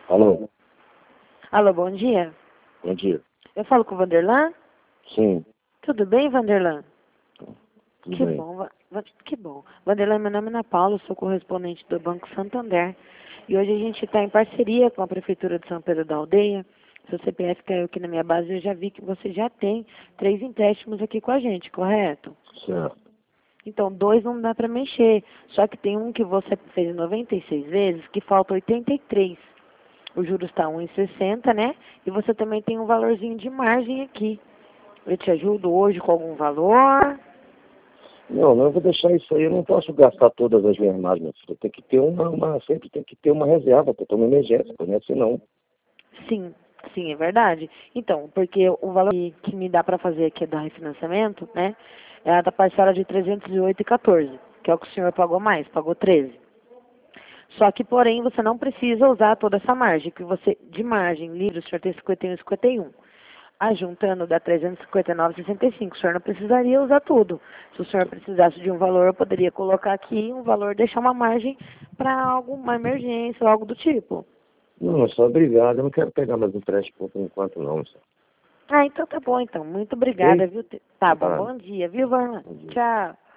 Alô, Alô, bom dia. bom dia. Eu falo com o Vanderlan? Sim, Tudo bem, Vanderlan? tudo Que bem. bom, que bom. Vanderlan, meu nome é Ana Paula, sou correspondente do Banco Santander. E hoje a gente está em parceria com a Prefeitura de São Pedro da Aldeia. Seu CPF caiu aqui na minha base e eu já vi que você já tem 3 empréstimos aqui com a gente, correto? Certo. Então, 2 não dá para mexer. Só que tem um que você fez 96 vezes, que falta 83. O juros está 1,60, né? E você também tem um valorzinho de margem aqui. Eu te ajudo hoje com algum valor? Não, eu vou deixar isso aí. Eu não posso gastar todas as minhas margens. Tem que ter sempre tem que ter uma reserva para ter uma emergência, né? Senão, Sim, sim, é verdade. Então, porque o valor que me dá para fazer aqui da refinanciamento, né? É a da parcela de 308,14, que é o que o senhor pagou mais, pagou 13. Só que, porém, você não precisa usar toda essa margem, que você, de margem livre, o senhor tem 51,51. Ajuntando dá 359,65. O senhor não precisaria usar tudo. Se o senhor precisasse de um valor, eu poderia colocar aqui um valor, deixar uma margem para alguma emergência ou algo do tipo. não, só obrigado. Eu não quero pegar mais empréstimo por enquanto, não. Só. Ah, então tá bom, então. Muito Ok? obrigada, viu? Tá bom, Nada. bom dia, viu, Varna? Bom dia. Tchau.